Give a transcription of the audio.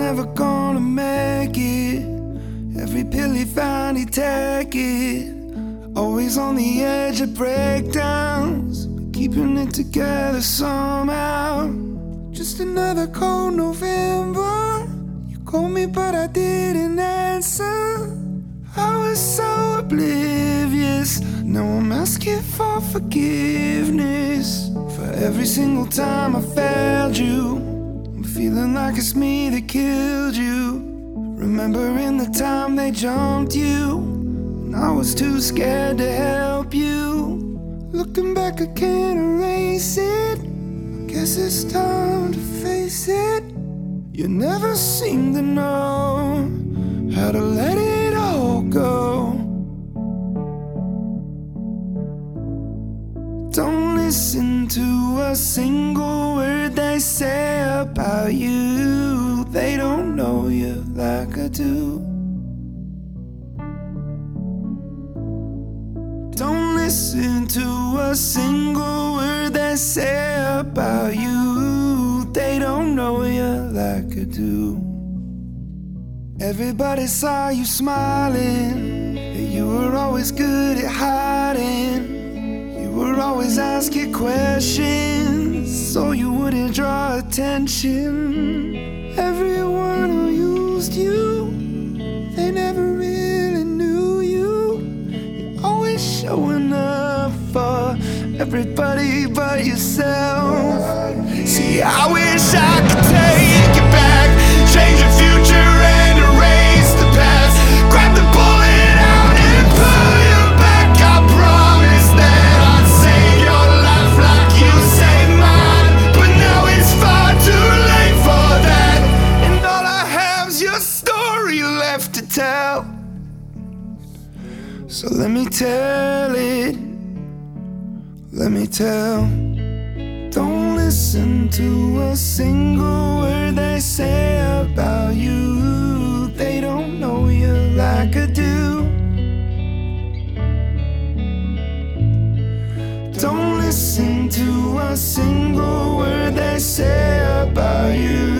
never gonna make it. Every pill he found, he'd take it. Always on the edge of breakdowns, but keeping it together somehow. Just another cold November. You called me but I didn't answer. I was so oblivious. Now I'm asking for forgiveness for every single time I failed you. I'm feeling like it's me that killed you. Remembering the time they jumped you, and I was too scared to help you. Looking back, I can't erase it. I guess it's time to face it. You never seem to know how to let it all go. Don't listen to a single word they say about you. They don't know you like I do. Don't listen to a single word they say about you. They don't know you like I do. Everybody saw you smiling. You were always good at hiding. You were always asking questions so you wouldn't draw attention. Everyone who used you, they never really knew you. You're always showing up for everybody but yourself. See, I wish I could take it back, change the future and erase the past. Grab the bullet out and pull you back. I promise that I'd save your life like you saved mine. But now it's far too late for that, and all I have's your story left to tell. So let me tell it, let me tell. Don't listen to a single word they say about you. They don't know you like I do. Don't listen to a single word they say about you.